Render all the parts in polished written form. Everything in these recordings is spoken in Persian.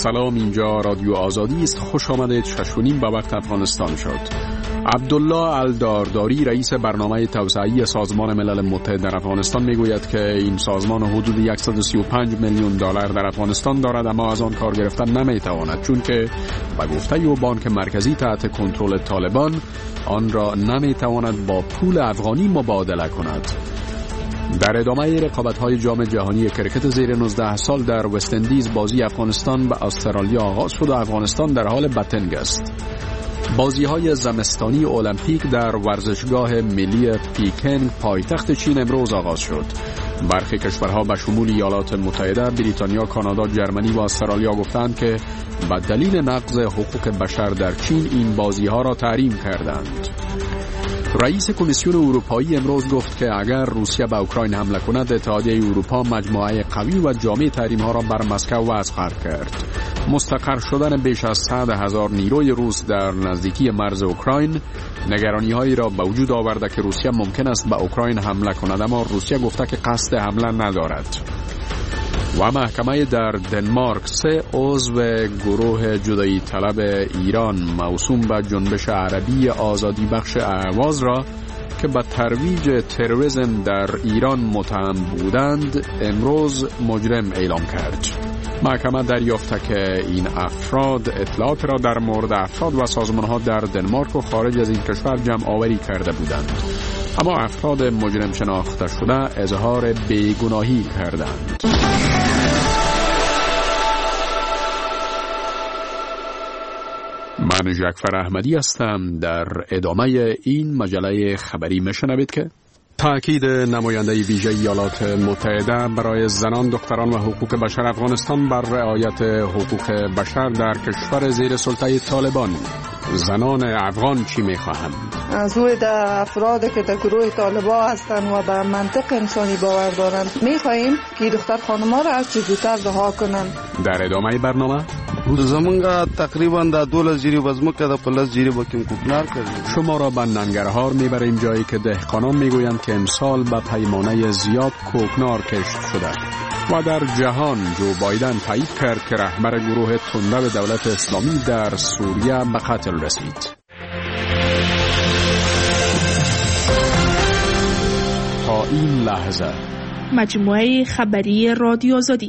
سلام، اینجا رادیو آزادی است. خوش آمدید. 6:30 به وقت افغانستان شد. عبدالله الدارداری رئیس برنامه توسعه‌ای سازمان ملل متحد در افغانستان میگوید که این سازمان حدود 135 میلیون دلار در افغانستان دارد، اما از آن کار گرفتن نمیتواند، چون که به گفته او بانک مرکزی تحت کنترل طالبان آن را نمیتواند با پول افغانی مبادله کند. در ادامه رقابت‌های جام جهانی کرکت زیر 19 سال در وست اندیز، بازی افغانستان به استرالیا آغاز شد و افغانستان در حال بتنگ است. بازی‌های زمستانی المپیک در ورزشگاه ملی پیکینگ پایتخت چین امروز آغاز شد. برخی کشورها به شمول ایالات متحده، بریتانیا، کانادا، جرمنی و استرالیا گفتند که به دلیل نقض حقوق بشر در چین این بازی‌ها را تحریم کردند. رئیس کمیسیون اروپایی امروز گفت که اگر روسیه به اوکراین حمله کند، اتحادیه اروپا مجموعه قوی و جامع تحریم‌ها را بر مسکو وضع خواهد کرد. مستقر شدن بیش از 100,000 نیروی روس در نزدیکی مرز اوکراین نگرانی‌هایی را به وجود آورده که روسیه ممکن است به اوکراین حمله کند، اما روسیه گفته که قصد حمله ندارد. و محکمه در دنمارک 3 عضو گروه جدایی طلب ایران موسوم به جنبش عربی آزادی بخش اهواز را که به ترویج تروریسم در ایران متهم بودند امروز مجرم اعلام کرد. محکمه دریافته که این افراد اطلاعات را در مورد افراد و سازمان‌ها در دنمارک و خارج از این کشور جمع آوری کرده بودند، اما افراد مجرم شناخته شده اظهار بیگناهی کردند. من جعفر احمدی هستم. در ادامه این مجله خبری میشنوید که تأکید نماینده ویژه ایالات متحده برای زنان، دختران و حقوق بشر افغانستان بر رعایت حقوق بشر در کشور زیر سلطه طالبان. زنان افغان چی میخواهند؟ از روی افرادی که در گروه طالبان هستند و به منطق انسانی باور دارند میخواهیم که دختر خانم‌ها را از چه زودتر رها کنند. در ادامه برنامه زمونږ تقریبا د 12 جری وزمکه د پلس جری بکیم کوکنار کردیم. شما را به ننگرهار میبریم، جایی که دهقانان میگویند که امسال به پیمانه زیاد کوکنار کشت شده. و در جهان جو بایدن تایید کرد که رهبر گروه تندرو دولت اسلامی در سوریه به قتل رسید. تا این لحظه مجموعه خبری رادیو آزادی.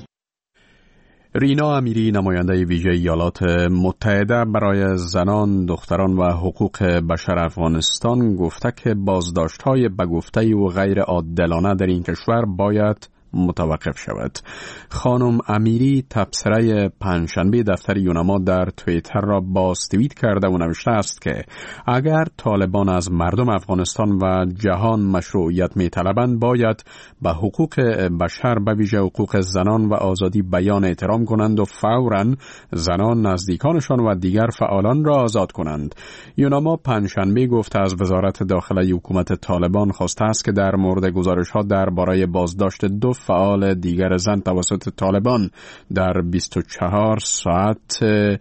رینا امیری نماینده ویژه ایالات متحده برای زنان، دختران و حقوق بشر افغانستان گفته که بازداشت‌های به گفته و غیر عادلانه در این کشور باید متوقف شود. خانم امیری تبصره پنجشنبه دفتر یونما در توییتر را باز توییت کرده و نوشته است که اگر طالبان از مردم افغانستان و جهان مشروعیت می‌طلبند، باید به حقوق بشر به ویژه حقوق زنان و آزادی بیان احترام کنند و فوراً زنان، نزدیکانشان و دیگر فعالان را آزاد کنند. یونما پنجشنبه گفت از وزارت داخلی حکومت طالبان خواسته است که در مورد گزارش‌ها درباره بازداشت 2 فعال دیگر زن توسط طالبان در 24 ساعت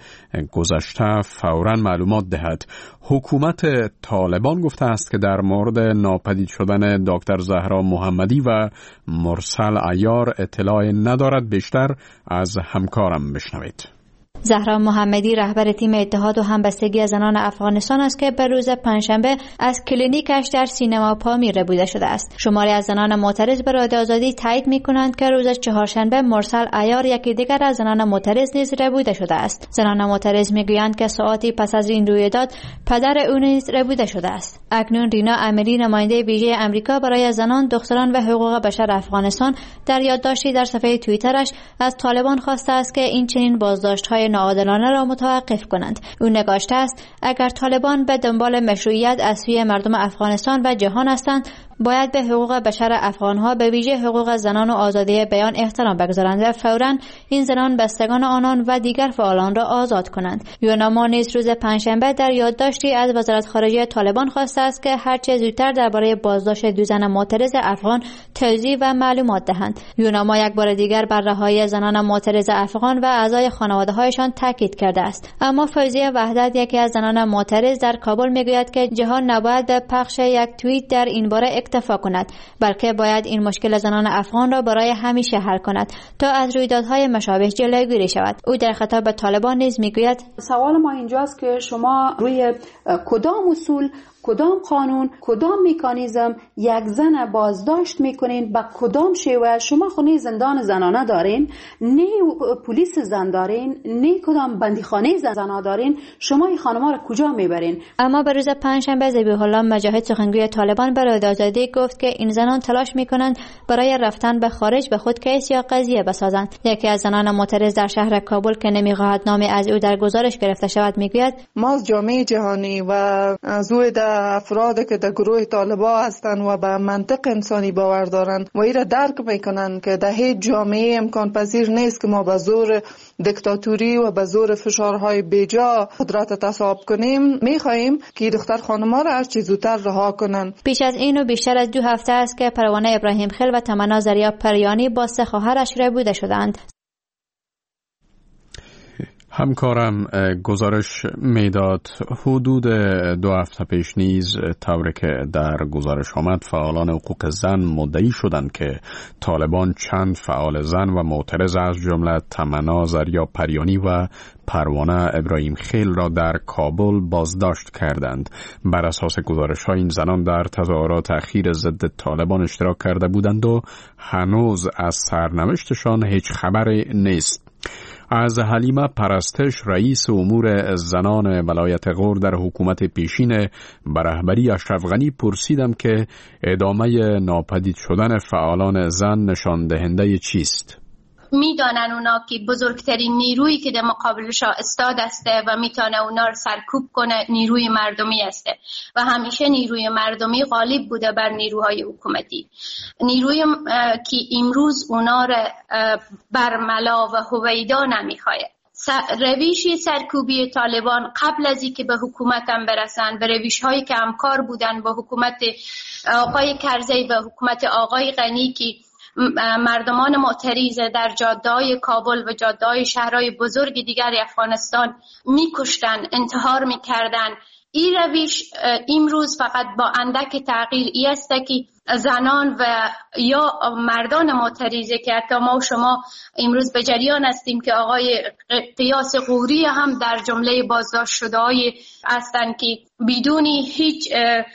گذشته فوراً معلومات دهد. حکومت طالبان گفته است که در مورد ناپدید شدن دکتر زهرا محمدی و مرسل عیار اطلاع ندارد. بیشتر از همکارم بشنوید. زهرا محمدی رهبر تیم اتحاد و همبستگی زنان افغانستان است که به روز پنجشنبه از کلینیکش در سینما پامیر ربوده شده است. شماری از زنان معترض به رادیو آزادی تایید می‌کنند که روز چهارشنبه مرسل عیار یکی دیگر از زنان معترض نیز ربوده شده است. زنان معترض می‌گویند که ساعتی پس از این رویداد پدر او نیز ربوده شده است. اکنون رینا امیری نماینده ویژه آمریکا برای زنان، دختران و حقوق بشر افغانستان در یادداشتی در صفحه توییترش از طالبان خواسته است که این چنین بازداشت‌های ناعادلانه را متوقف کنند. او نگاشته است اگر طالبان به دنبال مشروعیت از سوی مردم افغانستان و جهان هستند، باید به حقوق بشر افغانها به ویژه حقوق زنان و آزادی بیان احترام بگذارند و فوراً این زنان بستگان آنان و دیگر فعالان را آزاد کنند. یونما نیز روز پنجشنبه در یادداشتی از وزارت خارجه طالبان خواسته است که هر چه زودتر درباره بازداشت 2 زن معترض افغان توضیح و معلومات دهند. یونما یک بار دیگر بر رهایی زنان معترض افغان و اعضای خانواده‌هایشان تاکید کرده است. اما فوزیه وحدت، یکی از زنان معترض در کابل، میگوید که جهان نباید به پخش یک توییت در این باره اکتفا کند، بلکه باید این مشکل زنان افغان را برای همیشه حل کند تا از رویدادهای مشابه جلوگیری شود. او در خطاب به طالبان نیز میگوید سوال ما اینجاست که شما روی کدام اصول، کدام قانون، کدام مکانیزم یک زن بازداشت میکنین، با کدام شیوه؟ شما خونه زندان زنانه دارین، نه پلیس زن دارین، نه کدام بندیخانه زنانه دارین، شما این خانم‌ها را کجا میبرین؟ اما به روز پنجشنبه ذبیح الله مجاهد سخنگوی طالبان برای آزادی گفت که این زنان تلاش میکنند برای رفتن به خارج به خود کیس یا قضیه بسازند. یکی از زنان معترض در شهر کابل که نمیخواهد نام از او در گزارش گرفته شود میگوید ما از جامعه جهانی و از افرادی که در گروه طالبان هستند و به منطق انسانی باور دارند و این را درک میکنند که در هیچ جامعه امکان پذیر نیست که ما به زور دیکتاتوری و به زور فشارهای بیجا قدرت تصاحب کنیم، میخواهیم که دختر خانم‌ها را هر چه زودتر رها کنند. پیش از اینو بیشتر از 2 هفته است که پروانه ابراهیم خیل و تمنا زریا پریانی با 3 خواهرش ربوده شدند. همکارم گزارش میداد حدود 2 هفته پیش نیز طوری که در گزارش آمد فعالان حقوق زن مدعی شدند که طالبان چند فعال زن و معترض از جمله تمنا زریا پریانی و پروانه ابراهیم خیل را در کابل بازداشت کردند. بر اساس گزارش ها این زنان در تظاهرات اخیر ضد طالبان اشتراک کرده بودند و هنوز از سرنوشتشان هیچ خبری نیست. از حلیمه پرستش رئیس امور زنان ولایت غور در حکومت پیشین به رهبری اشرف غنی پرسیدم که ادامه ناپدید شدن فعالان زن نشان دهنده چیست؟ میدانن اونا که بزرگترین نیرویی که در مقابلش استاد است و میتونه اونا رو سرکوب کنه نیروی مردمی است و همیشه نیروی مردمی غالب بوده بر نیروهای حکومتی. نیروی که امروز اونا رو برملا و هویدا نمیخواد. رویش سرکوبی طالبان قبل از اینکه به حکومت هم برسن به رویش هایی که همکار بودن با حکومت آقای کرزی و حکومت آقای غنی که مردمان معترض در جاده‌های کابل و جاده‌های شهرهای بزرگ دیگر افغانستان میکشتن، انتحار میکردن. این روش امروز فقط با اندک تغییر ای است که زنان و یا مردان معترضه که حتی ما و شما امروز به جریان هستیم که آقای قیاس غوری هم در جمله بازداشت شده‌های هستند که بدون هیچ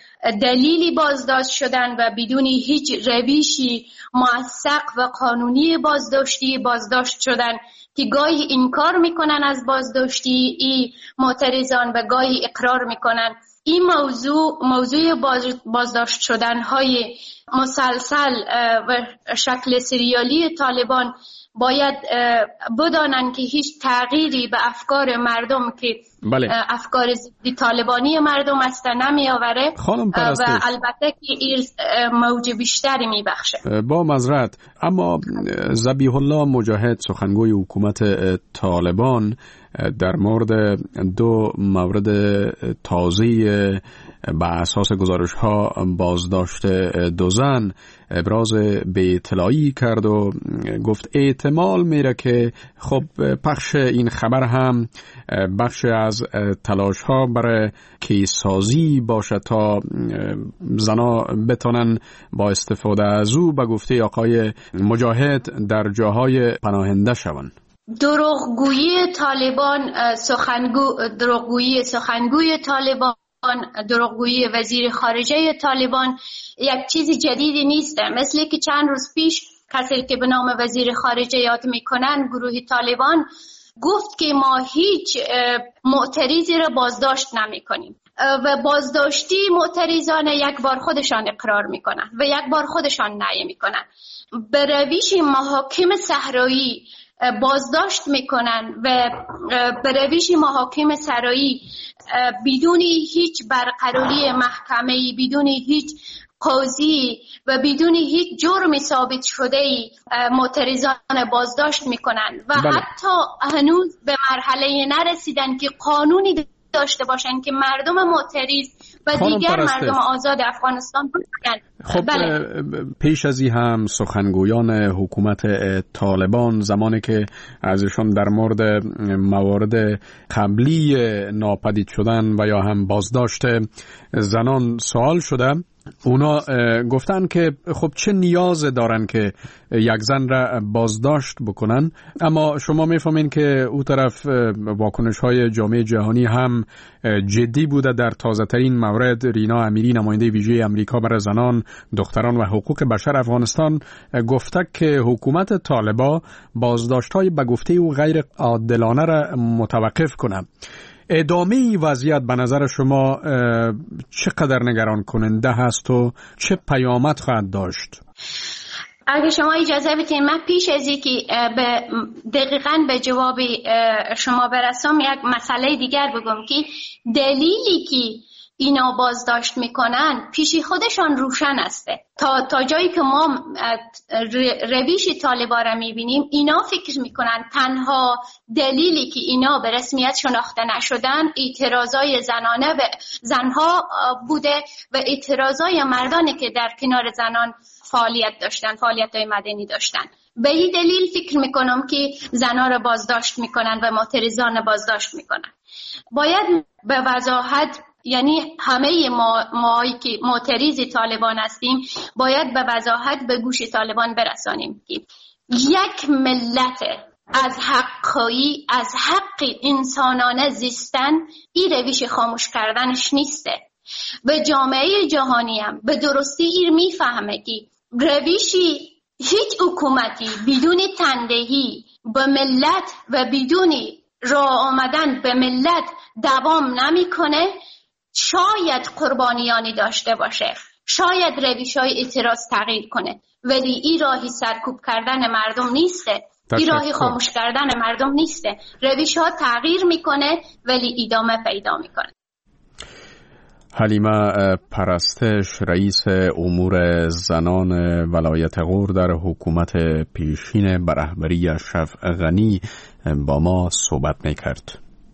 دلیلی بازداشت شدن و بدون هیچ روشی موثق و قانونی بازداشت شدن که گاهی انکار میکنن از بازداشتی ای معترضان و گاهی اقرار میکنن. این موضوع بازداشت شدن های مسلسل و شکل سریالی طالبان باید بدانن که هیچ تغییری به افکار مردم که افکار ضد طالبانی مردم است نمی آوره و البته که این موج بیشتری می بخشه. با معذرت، اما ذبیح الله مجاهد سخنگوی حکومت طالبان در مورد 2 مورد تازه به اساس گزارش ها بازداشت 2 زن ابراز به اطلاعی کرد و گفت احتمال میره که خب پخش این خبر هم بخش از تلاش ها برای کیسازی باشه تا زنا بتونن با استفاده از او به گفته آقای مجاهد در جاهای پناهنده شوند. دروغگویی طالبان، دروغگویی سخنگوی طالبان، دروغگویی وزیر خارجه طالبان یک چیز جدیدی نیست. مثل که چند روز پیش کسی که به نام وزیر خارجه یاد میکنن گروه طالبان گفت که ما هیچ معترضی را بازداشت نمی کنیم و بازداشتی معترضان یک بار خودشان اقرار میکنن و یک بار خودشان نهی میکنن. به روش محاکم صحرایی بازداشت میکنن و به روش محاکم صحرایی بدون هیچ برقراری محکمه‌ای، بدون هیچ قاضی و بدون هیچ جرم ثابت شده معترضان بازداشت میکنن و حتی هنوز به مرحله نرسیدن که قانونی داشته باشن که مردم معترض و دیگر مردم آزاد افغانستان باشن. خب پیش از این هم سخنگویان حکومت طالبان زمانی که ازشون در مورد موارد قبلی ناپدید شدن و یا هم بازداشت زنان سوال شده اونا گفتن که خب چه نیاز دارن که یک زن را بازداشت بکنن، اما شما میفهمین که او طرف واکنش‌های جامعه جهانی هم جدی بوده. در تازه‌ترین مورد رینا امیری نماینده ویژه امریکا برای زنان، دختران و حقوق بشر افغانستان گفته که حکومت طالبان بازداشت‌های به گفته او غیر عادلانه را متوقف کنه. ادامه وضعیت به نظر شما چقدر نگران کننده هست و چه پیامد خواهد داشت؟ اگه شما اجازه بدین من پیش از اینکه دقیقاً به جواب شما برسم یک مسئله دیگر بگم که دلیلی که اینا بازداشت میکنن پیش خودشان روشن استه. تا جایی که ما رویش طالبان را میبینیم اینا فکر میکنن تنها دلیلی که اینا به رسمیت شناخته نشدن اعتراضای زنانه به زنها بوده و اعتراضای مردانی که در کنار زنان فعالیت داشتن، فعالیت‌های مدنی داشتن. به این دلیل فکر میکنم که زنها را بازداشت میکنن و معترضان بازداشت میکنن. باید به وضاحت، یعنی همه مایی که معترض طالبان هستیم باید به وضاحت به گوش طالبان برسانیم که یک ملت از حقی، از حق انسانانه زیستن این روش خاموش کردنش نیسته. به جامعه جهانی هم به درستی این میفهمه که روشی هیچ حکومتی بدون تندهی به ملت و بدون راه آمدن به ملت دوام نمیکنه. شاید قربانیانی داشته باشه، شاید روش‌های اعتراض تغییر کنه، ولی این راهی سرکوب کردن مردم نیسته، این راهی خاموش کردن مردم نیسته. روش‌ها تغییر میکنه ولی ادامه پیدا میکنه. حلیمه پرستش، رئیس امور زنان ولایت غور در حکومت پیشین به رهبری اشرف غنی با ما صحبت میکرد.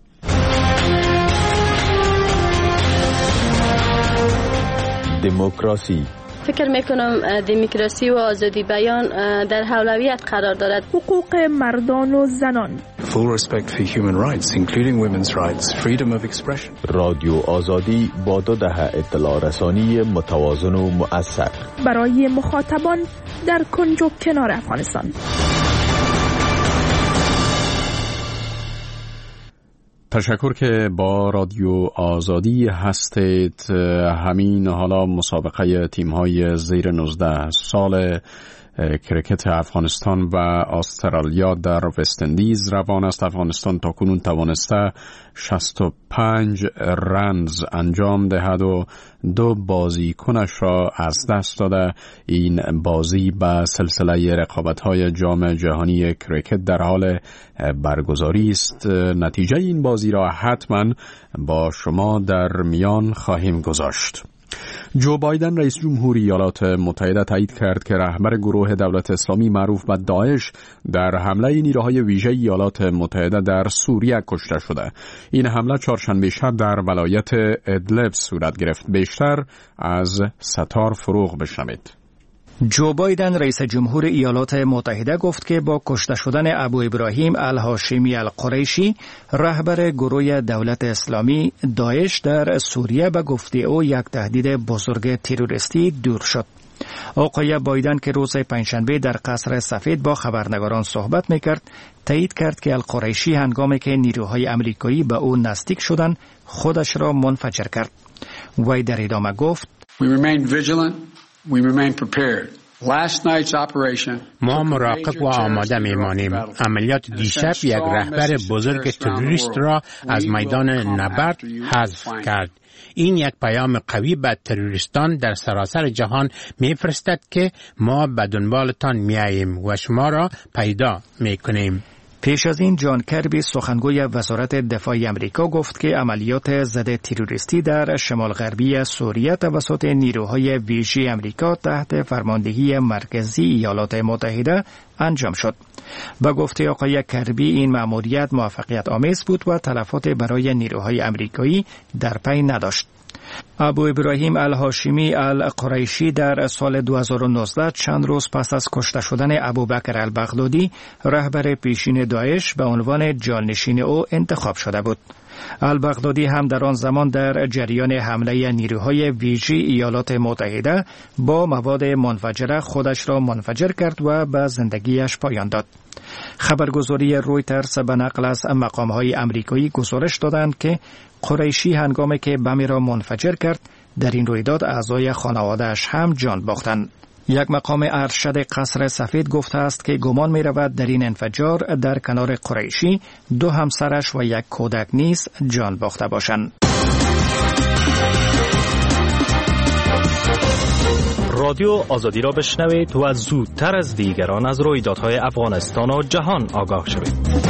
دموکراسی. فکر میکنم دموکراسی و آزادی بیان در اولویت قرار دارد. حقوق مردان و زنان. Full respect for human rights, including women's rights, freedom of expression. رادیو آزادی با 2 دهه اطلاع رسانی متوازن و مؤثر برای مخاطبان در کنج و کنار افغانستان. تشکر که با رادیو آزادی هستید. همین حالا مسابقه تیم‌های زیر 19 سال کرکت افغانستان و استرالیا در وست اندیز روان است. افغانستان تاکنون توانسته 65 رنز انجام دهد و 2 بازیکنش را از دست داده. این بازی به سلسله رقابت‌های جام جهانی کرکت در حال برگزاری است. نتیجه این بازی را حتما با شما در میان خواهیم گذاشت. جو بایدن رئیس جمهور ایالات متحده تایید کرد که رهبر گروه دولت اسلامی معروف به داعش در حمله نیروهای ویژه ایالات متحده در سوریه کشته شده. این حمله چهارشنبه شب در ولایت ادلب صورت گرفت. بیشتر از ستار فروغ بشنوید. جو بایدن رئیس جمهور ایالات متحده گفت که با کشته شدن ابو ابراهیم الهاشمی القریشی رهبر گروه دولت اسلامی داعش در سوریه به گفته او یک تهدید بزرگ تروریستی دور شد. آقای بایدن که روز پنجشنبه در قصر سفید با خبرنگاران صحبت میکرد تایید کرد که القریشی هنگامی که نیروهای امریکایی به او نزدیک شدند خودش را منفجر کرد. وی در ادامه گفت We remain vigilant. We remain prepared. Last night's operation. ما مراقب و آماده میمانیم. عملیات دیشب یک رهبر بزرگ تروریست را از میدان نبرد حذف کرد. این یک پیام قوی به تروریستان در سراسر جهان میفرستد که ما به دنبالتان میاییم و شما را پیدا میکنیم. پیش از این جان کربی سخنگوی وزارت دفاع آمریکا گفت که عملیات ضد تروریستی در شمال غربی سوریه توسط نیروهای ویژه آمریکا تحت فرماندهی مرکزی ایالات متحده انجام شد. با گفته آقای کربی این مأموریت موفقیت آمیز بود و تلفات برای نیروهای آمریکایی در پی نداشت. ابو ابراهیم الهاشمی القریشی در سال 2019 چند روز پس از کشته شدن ابوبکر البغدادی رهبر پیشین داعش به عنوان جانشین او انتخاب شده بود. البغدادی هم در آن زمان در جریان حمله نیروهای ویژه ایالات متحده با مواد منفجره خودش را منفجر کرد و به زندگیش پایان داد. خبرگزاری رویترز به نقل از مقام‌های آمریکایی گزارش دادند که قریشی هنگامی که بمی را منفجر کرد در این رویداد اعضای خانواده‌اش هم جان باختند. یک مقام ارشد قصر سفید گفته است که گمان می رود در این انفجار در کنار قریشی 2 همسرش و 1 کودک نیز جان باخته باشند. رادیو آزادی را بشنوید و زودتر از دیگران از رویدادهای افغانستان و جهان آگاه شوید.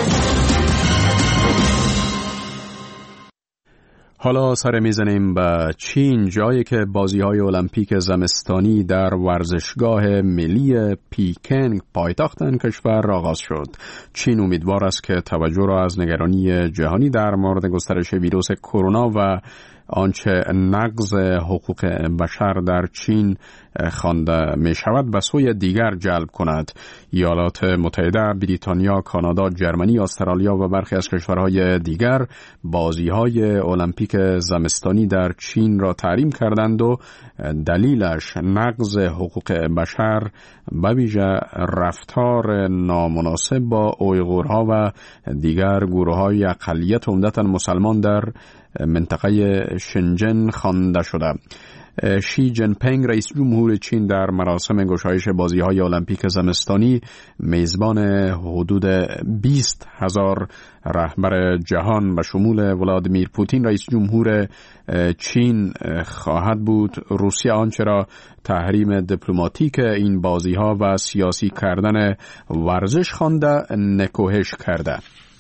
حالا سر میزنیم به چین، جایی که بازی‌های المپیک زمستانی در ورزشگاه ملی پیکنگ پایتخت این کشور آغاز شد. چین امیدوار است که توجه را از نگرانی جهانی در مورد گسترش ویروس کرونا و آنچه نقض حقوق بشر در چین خوانده می شود به سوی دیگر جلب کند. ایالات متحده، بریتانیا، کانادا، جرمنی، استرالیا و برخی از کشورهای دیگر بازی‌های المپیک زمستانی در چین را تحریم کردند و دلیلش نقض حقوق بشر به ویژه رفتار نامناسب با اویغورها و دیگر گروه‌های اقلیت عمدتاً مسلمان در منطقه شنجن خوانده شده. شی جین پینگ رئیس جمهور چین در مراسم گشایش بازی‌های المپیک زمستانی میزبان حدود 20,000 رهبر جهان به شمول ولادیمیر پوتین رئیس جمهور چین خواهد بود. روسیه آنچه را تحریم دیپلماتیک این بازی‌ها و سیاسی کردن ورزش خوانده نکوهش کرده.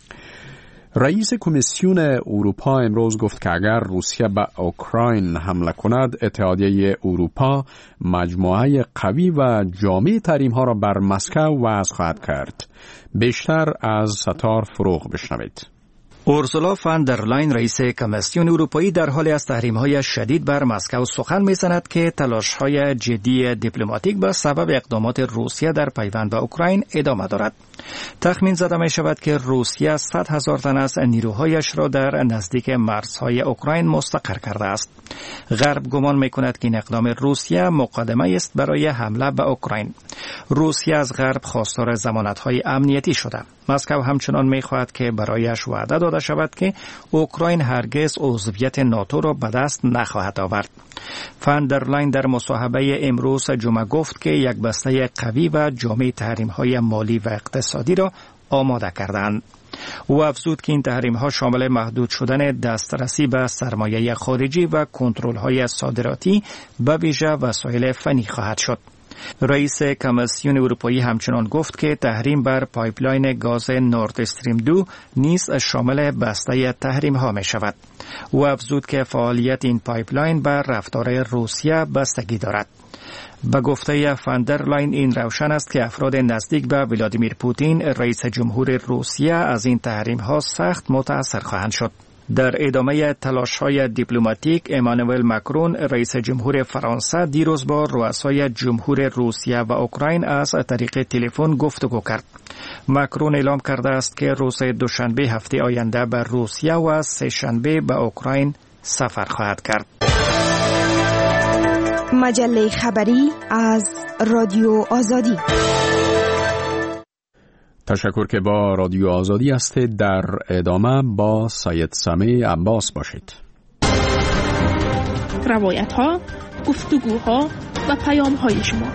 رئیس کمیسیون اروپا امروز گفت که اگر روسیه به اوکراین حمله کند، اتحادیه اروپا مجموعه قوی و جامع تحریم‌ها را بر مسکو وضع خواهد کرد. بیشتر از ستار فروغ بشنوید. اورسولا فان در لاین رئیس کمیسیون اروپایی در حال از تحریم‌های شدید بر مسکو سخن می‌زند که تلاش‌های جدی دیپلماتیک به سبب اقدامات روسیه در پیوند به اوکراین ادامه دارد. تخمین زده می‌شود که روسیه 100,000 تن از نیروهایش را در نزدیک مرزهای اوکراین مستقر کرده است. غرب گمان می‌کند که این اقدام روسیه مقدمه است برای حمله به اوکراین. روسیه از غرب خواستار ضمانت‌های امنیتی شده. مسکو همچنان می‌خواهد که برایش وعده داده شود که اوکراین هرگز عضویت ناتو را به دست نخواهد آورد. فان در لاین در مصاحبه امروز جمعه گفت که یک بسته قوی و جامع تحریم‌های مالی و اقتصادی را آماده کردند. او افزود که این تحریم‌ها شامل محدود شدن دسترسی به سرمایه خارجی و کنترل‌های صادراتی به ویژه وسایل فنی خواهد شد. رئیس کمیسیون اروپایی همچنان گفت که تحریم بر پایپلاین گاز نورد استریم 2 نیز شامل بسته تحریم ها می شود. او افزود که فعالیت این پایپلاین بر رفتار روسیه بستگی دارد. به گفته فان در لاین این روشن است که افراد نزدیک به ولادیمیر پوتین رئیس جمهور روسیه از این تحریم ها سخت متاثر خواهند شد. در ادامه تلاش‌های دیپلماتیک، امانوئل ماکرون رئیس جمهور فرانسه دیروز با رؤسای جمهور روسیه و اوکراین از طریق تلفن گفتگو کرد. ماکرون اعلام کرده است که روز دوشنبه هفته آینده به روسیه و سه‌شنبه به اوکراین سفر خواهد کرد. مجله خبری از رادیو آزادی. تشکر که با رادیو آزادی هستید. در ادامه با سید سمیع عباس باشید. روایت‌ها، گفتگوها و پیام‌های شما.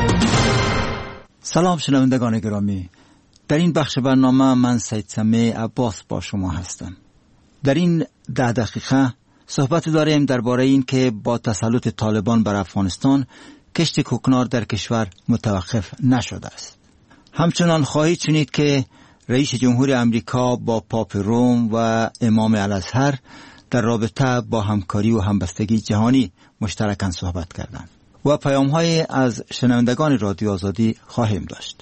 سلام شنوندگان گرامی. در این بخش برنامه من سید سمیع عباس با شما هستم. در این 10 دقیقه صحبت داریم درباره این که با تسلط طالبان بر افغانستان کشت کوکنار در کشور متوقف نشده است. همچنان خواهید شنید که رئیس جمهور امریکا با پاپ روم و امام الازهر در رابطه با همکاری و همبستگی جهانی مشترکاً صحبت کردند و پیام‌های از شنوندگان رادیو آزادی خواهیم داشت.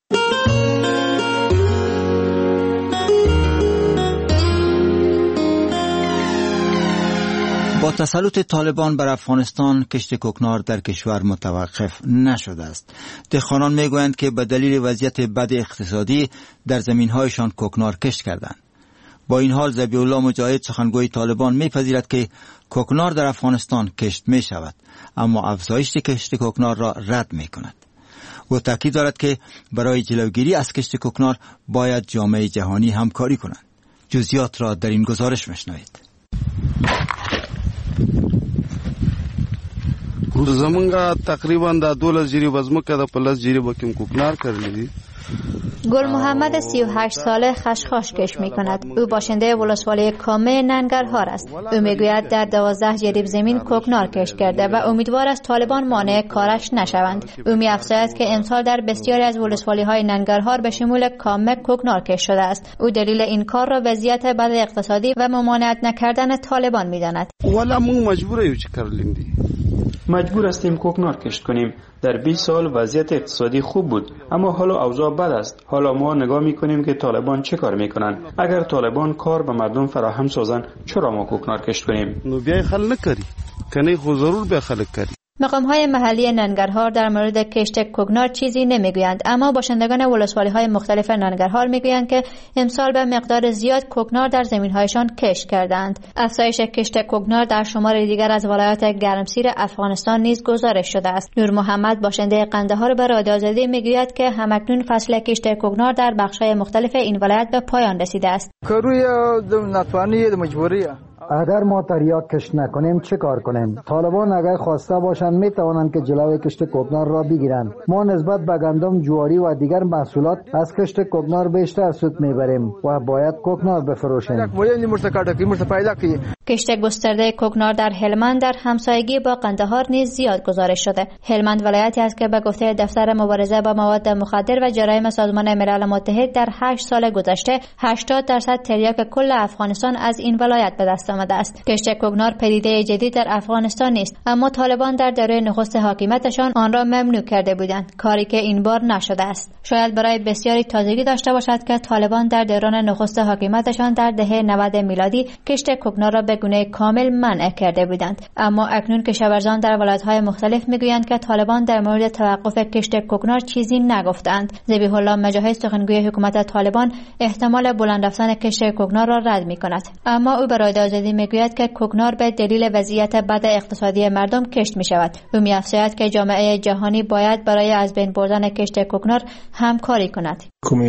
با تسلط طالبان بر افغانستان کشت کوکنار در کشور متوقف نشده است. دهقانان میگویند که به دلیل وضعیت بد اقتصادی در زمین‌هایشان کوکنار کشت کردند. با این حال ذبیح الله مجاهد سخنگوی طالبان میپذیرد که کوکنار در افغانستان کشت می شود، اما افزایش کشت کوکنار را رد می کند. او تاکید دارد که برای جلوگیری از کشت کوکنار باید جامعه جهانی همکاری کنند. جزئیات را در این گزارش مشنوید. زمونږ تقریبا د 12 جری وزمکه د 15 جری بکیم کوکنار کړلی. گل محمد 38 ساله خشخاش کش می کند. او باشنده ولسوالی کامه ننگرهار است. او میگوید در 12 جریب زمین کوکنار کش کرده و امیدوار است طالبان مانع کارش نشوند. او می افزاید که امسال در بسیاری از ولسوالی های ننگرهار به شمول کامه کوکنار کش شده است. او دلیل این کار را وضعیت بد اقتصادی و ممانعت نکردن طالبان می داند. ولی ما مجبوره چی کردیم دی؟ مجبور هستیم کوکنار کشت کنیم. در 20 سال وضعیت اقتصادی خوب بود، اما حالا اوضاع بد است. حالا ما نگاه میکنیم که طالبان چه کار میکنن. اگر طالبان کار به مردم فراهم سازن، چرا ما کوکنار کشت کنیم؟ نو بیا خل نکری کنه خو ضرور بیا خل کری. مقام‌های محلی ننگرهار در مورد کشت کوکنار چیزی نمیگویند، اما باشندگان ولسوالی‌های مختلف ننگرهار میگویند که امسال به مقدار زیاد کوکنار در زمین‌هایشان کشت کردند. افزایش کشت کوکنار در شمار دیگر از ولایات گرمسیر افغانستان نیز گزارش شده است. نور محمد باشنده قندهار به رادیو آزادی میگوید که همکنون فصل کشت کوکنار در بخش‌های مختلف این ولایت به پایان رسیده است. کروی نتوانی مجبوریه. اگر ما تریاک کشت نکنیم چه کار کنیم؟ طالبان اگر خواسته باشند می توانند که جلوی کشت کوکنار را بگیرند. ما نسبت به گندم، جواری و دیگر محصولات از کشت کوکنار بیشتر سود میبریم و باید کوکنار بفروشیم. کشت گسترده کوکنار در هلمند در همسایگی با قندهار نیز زیاد گزارش شده. هلمند ولایتی است که به گفته دفتر مبارزه با مواد مخدر و جرایم سازمان ملل متحد در 8 سال گذشته 80% تریاک کل افغانستان از این ولایت به دست آمده است. کشت کوکنار پدیده جدید در افغانستان نیست، اما طالبان در دوره نخست حاکمیتشان آن را ممنوع کرده بودند، کاری که این بار نشده است. شاید برای بسیاری تازگی داشته باشد که طالبان در دوران نخست حاکمیتشان در دهه 90 میلادی کشت کوکنار را به گونه کامل منع کرده بودند، اما اکنون کشاورزان در ولایت‌های مختلف میگویند که طالبان در مورد توقف کشت کوکنار چیزی نگفتند. ذبیح الله مجاهد سخنگوی حکومت طالبان احتمال بلند رفتن کشت کوکنار را رد می‌کند، اما او به رادیو آزادی میگوید که کوکنار به دلیل وضعیت بد اقتصادی مردم کشت می‌شود. او می‌افزاید که جامعه جهانی باید برای از بین بردن کشت کوکنار همکاری کند.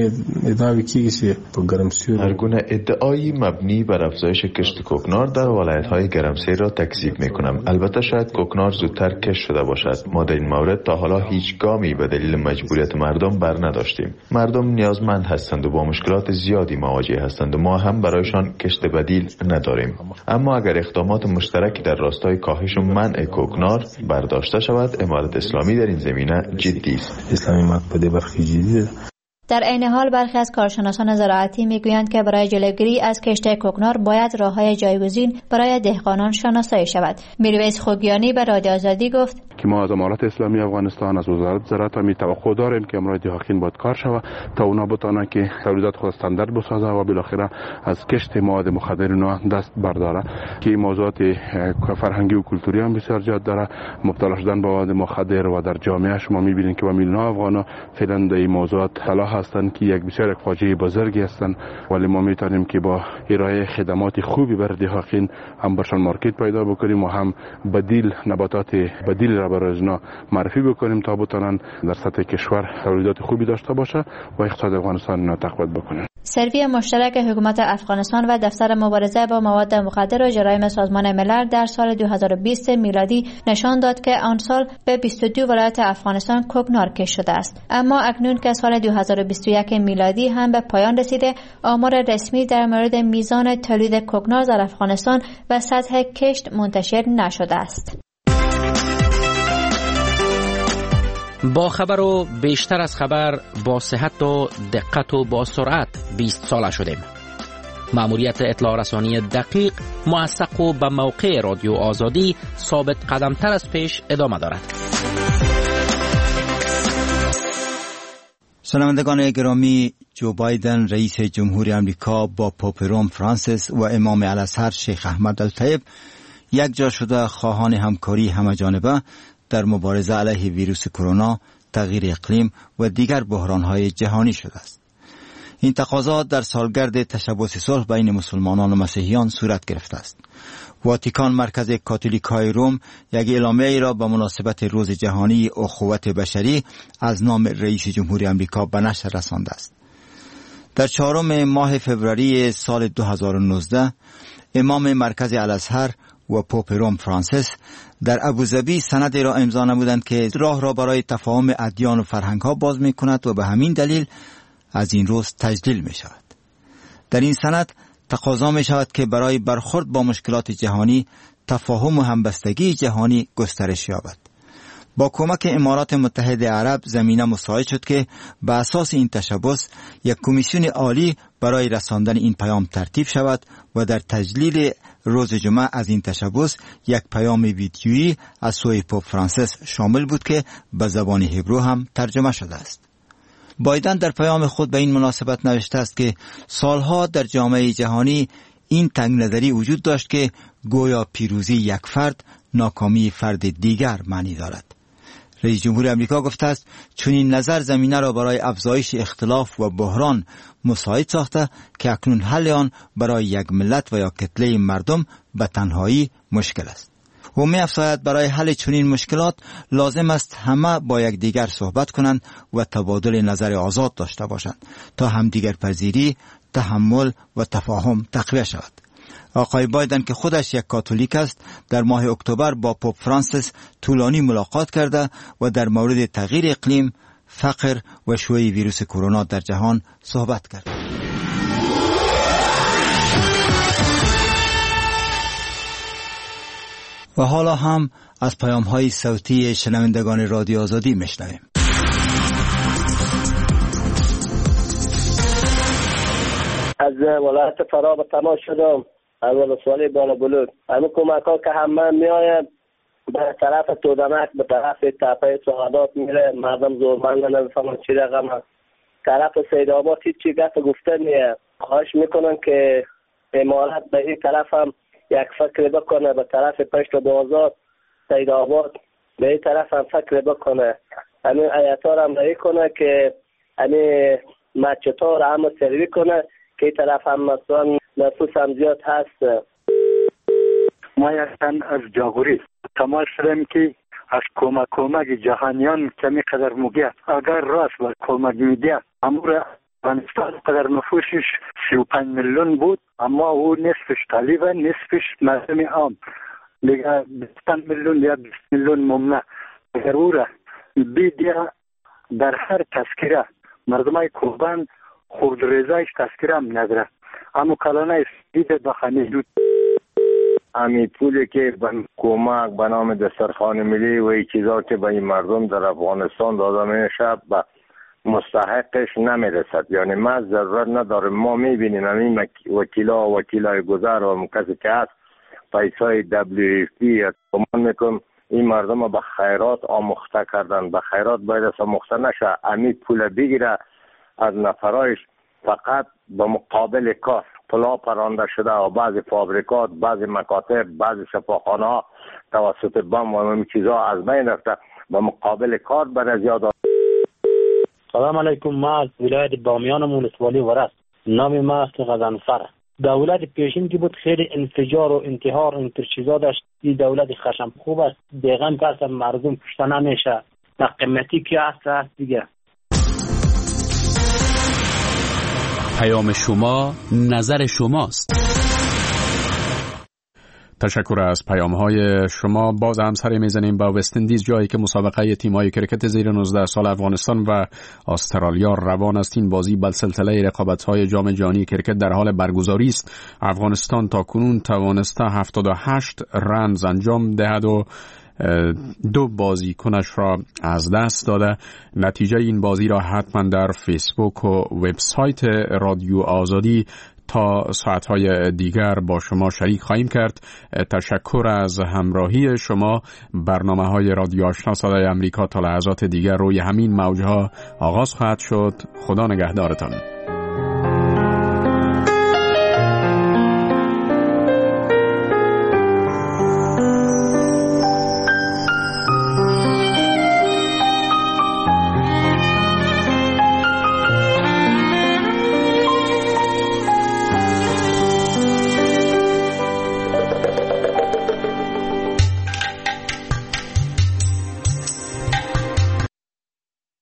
هر گونه ادعایی مبنی بر افزایش کشت کوکنار در ولایت‌های گرمسیر را تکذیب می‌کنم. البته شاید کوکنار زودتر کشت شده باشد. ما در این مورد تا حالا هیچ گامی به دلیل مجبوریت مردم بر نداشتیم. مردم نیازمند هستند و با مشکلات زیادی مواجه هستند و ما هم برایشان کشت بدیل نداریم. اما اگر اقدامات مشترکی در راستای کاهش و منع کوکنار برداشته شود، امارت اسلامی در این زمینه جدی است. اسلامی مقبوله برخی جدیده. در عین حال برخی از کارشناسان زراعتی میگویند که برای جلوگیری از کشت کوکنار باید راه‌های جایگزین برای دهقانان شناسایی شود. میرویس خوگیانی به رادیو آزادی گفت که ما از امارت اسلامی افغانستان از وزارت زراعت می توقع داریم که امروز دهقان باید کار شود تا اونا بتونن که تولیدات خود استاندارد بسازه و بالاخره از کشت مواد مخدر اونا دست برداره که موضوعات فرهنگی و کلتوری هم بسیار زیاد داره. مبتلا شدن به مواد مخدر و در جامعه شما میبینید که با میلیون‌ها افغان فعلا در این موضوعات تلاش هستند که یک بسیار یک فاجعه بزرگی هستند، ولی ما میتونیم که با ارائه خدمات خوبی بر دهقان هم برشان مارکت پیدا بکنیم و هم بدیل نباتات بدیل را برای اینا معرفی بکنیم تا بتونن در سطح کشور تولیدات خوبی داشته باشه و اقتصاد افغانستان را تقویت بکنه. سروی مشترک حکومت افغانستان و دفتر مبارزه با مواد مخدر و جرایم سازمان ملل در سال 2020 میلادی نشان داد که آن سال به 22 ولایت افغانستان کوکنار کشت شده است، اما اکنون که سال 2021 میلادی هم به پایان رسیده، آمار رسمی در مورد میزان تولید کوکنار در افغانستان و سطح کشت منتشر نشده است. با خبر و بیشتر از خبر، با صحت و دقت و با سرعت 20 ساله شدیم. مأموریت اطلاع رسانی دقیق، موثق و به موقع رادیو آزادی ثابت قدمتر از پیش ادامه دارد. شنوندگان گرامی، جو بایدن رئیس جمهوری آمریکا با پاپ روم فرانسیس و امام الازهر شیخ احمد الطیب یک جا شده خواهان همکاری همه‌جانبه در مبارزه علیه ویروس کرونا، تغییر اقلیم و دیگر بحران‌های جهانی شده است. این تقاضا در سالگرد تشبث صلح بین مسلمانان و مسیحیان صورت گرفته است. واتیکان مرکز کاتولیکای روم یک اعلامیه را به مناسبت روز جهانی اخوت بشری از نام رئیس جمهوری آمریکا به نشر رسانده است. در 4 ماه فوریه سال 2019 امام مرکز الازهر و پوپ روم فرانسیس در ابوظبی سندی را امضا نمودند که راه را برای تفاهم ادیان و فرهنگ‌ها باز می‌کند و به همین دلیل از این روز تجلیل می‌شود. در این سند تقاضا می‌شود که برای برخورد با مشکلات جهانی تفاهم و همبستگی جهانی گسترش یابد. با کمک امارات متحده عرب زمینه مساعد شد که به اساس این تشبث یک کمیسیون عالی برای رساندن این پیام ترتیب شود و در تجلیل روز جمعه از این تشبث یک پیام ویدیویی از سوی پوپ فرانسیس شامل بود که به زبان هبرو هم ترجمه شده است. بایدن در پیام خود به این مناسبت نوشته است که سالها در جامعه جهانی این تنگ نظری وجود داشت که گویا پیروزی یک فرد ناکامی فرد دیگر معنی دارد. رئیس جمهور آمریکا گفته است چون این نظر زمینه را برای افزایش اختلاف و بحران مساعد ساخته که اکنون حل آن برای یک ملت و یا کتله مردم به تنهایی مشکل است. و می افزاید برای حل چنین مشکلات لازم است همه با یکدیگر صحبت کنند و تبادل نظر آزاد داشته باشند تا همدیگر پذیری، تحمل و تفاهم تقویت شود. آقای بایدن که خودش یک کاتولیک است در ماه اکتبر با پوپ فرانسیس طولانی ملاقات کرده و در مورد تغییر اقلیم، فقر و شیوع ویروس کرونا در جهان صحبت کرد. و حالا هم از پیام‌های صوتی شنوندگان رادیو آزادی میشنویم. از ولایت فرا تماس شدم. اول سوالی بالا بلود همه کمک ها که همه می آید به طرف تودنک به طرف تپه سعادات میره، مردم زورمند نمیفهمن چی رقم. طرف سید آباد هیچی گفت گفته نیه. خواهش میکنن که امارت به این طرف هم یک فکر بکنه، به طرف پشت بازار سید آباد به این طرف هم فکر بکنه. همین آیتا را هم رایی کنه که همین مچتا را هم سروی کنه که این طرف هم مثلا نفوس هم زیاد هست. ما یکتن از جاغوری تماس شدیم که از کمک جهانیان کمی قدر مگه اگر راست و کمک میده امور افغانستان قدر نفوسش 35 میلیون بود، اما او نصفش طالبان نصفش مردم عام دیگه 20 میلیون یا 20 میلیون ممنع. اگر او را بیدیا در هر تذکره مردمای کوبان خود رضایش تذکره هم نداره، اما کلانه دیده بخانه دود امی پولی که کمک به نام دسترخوان ملی و این چیزا که به این مردم در افغانستان داده میشه به مستحقش نمیرسد. یعنی ما ضرورت نداره، ما میبینیم همین وکیلای گذر و کسی که هست پیسای WFP کمان میکنم این مردم به خیرات آموخته کردن. به خیرات باید از آموخته نشه، امی پول بگیره از نفرایش فقط به مقابل کار پلا پرانده شده و بعضی فابریکات، بعضی مکاتب، بعضی شفاخانه ها توسط بم و این چیزها از بین رفته به مقابل کار برای زیاد. سلام علیکم، ما از ولایت بامیان مونسوالی ورست. نام ما است غضنفر. دولت پیشین که بود خیلی انفجار و انتحار و اینطور چیزا داشت. این دولت خشم خوب است، دیگه کس مردم پشت نمیشه. قیمتی که هست دیگه. پیام شما نظر شماست. تشکر از پیام‌های شما. باز هم سری میزنیم با وست اندیز، جایی که مسابقه تیم‌های کرکت زیر 19 سال افغانستان و استرالیا روان است. این بازی بر سلسله رقابت‌های جام جهانی کرکت در حال برگزاری است. افغانستان تاکنون توانسته 78 رنز انجام دهد و 2 بازیکنش را از دست داده. نتیجه این بازی را حتما در فیسبوک و وبسایت رادیو آزادی تا ساعتهای دیگر با شما شریک خواهیم کرد. تشکر از همراهی شما. برنامه‌های رادیو آشنا صدای آمریکا تا لحظات دیگر روی همین موج‌ها آغاز خواهد شد. خدا نگهدارتان.